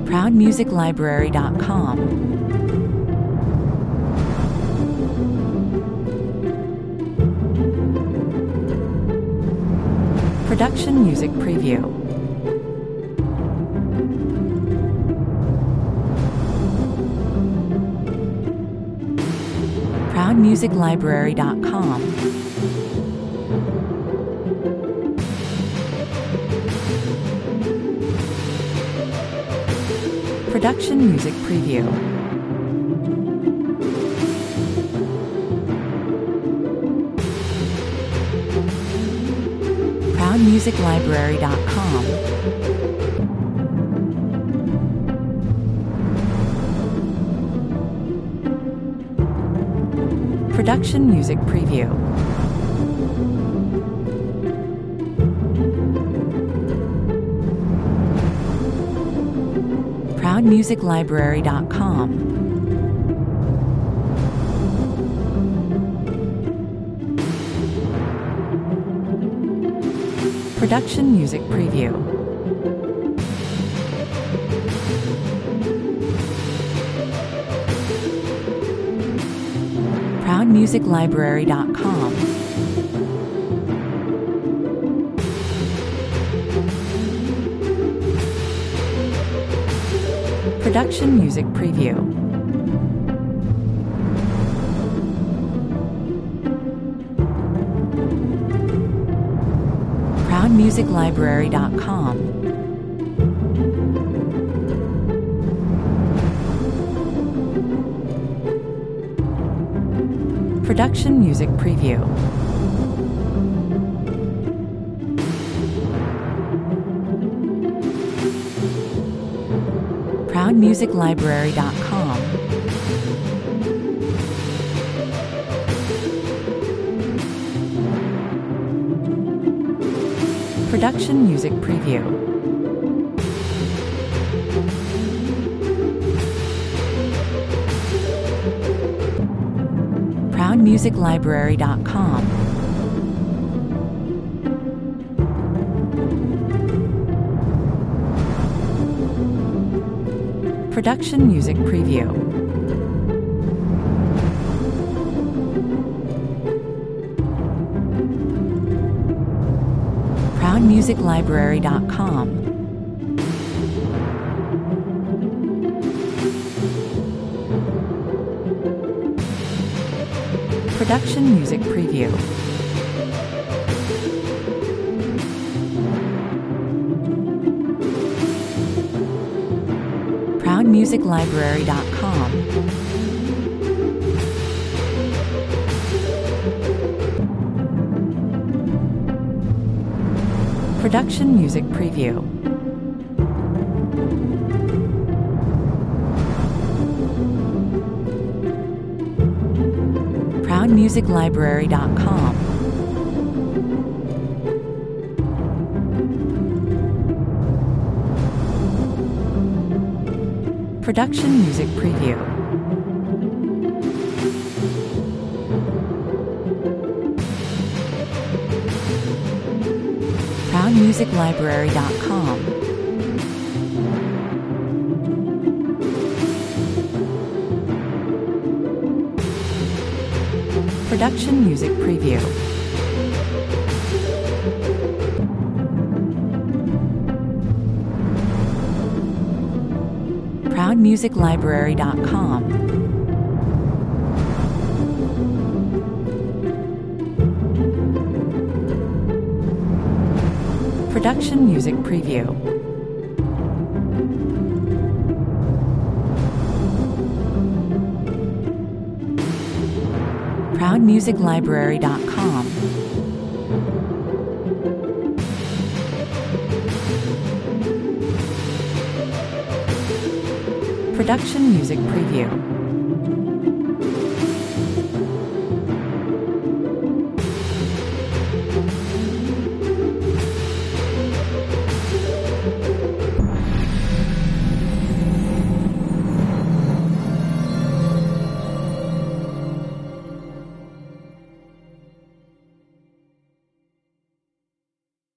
ProudMusicLibrary.com. Production Music Preview. ProudMusicLibrary.com. Production Music Preview. ProudMusicLibrary.com. Production Music Preview. ProudMusicLibrary.com. Production Music Preview. ProudMusicLibrary.com. Production Music Preview. ProudMusicLibrary.com. Production Music Preview. ProudMusicLibrary.com. Production Music Preview. ProudMusicLibrary.com. Production Music Preview. ProudMusicLibrary.com. Production Music Preview. ProudMusicLibrary.com. Production Music Preview. ProudMusicLibrary.com. Production Music Preview. ProudMusicLibrary.com. Production Music Preview. ProudMusicLibrary.com. Production Music Preview. ProudMusicLibrary.com. Production Music Preview.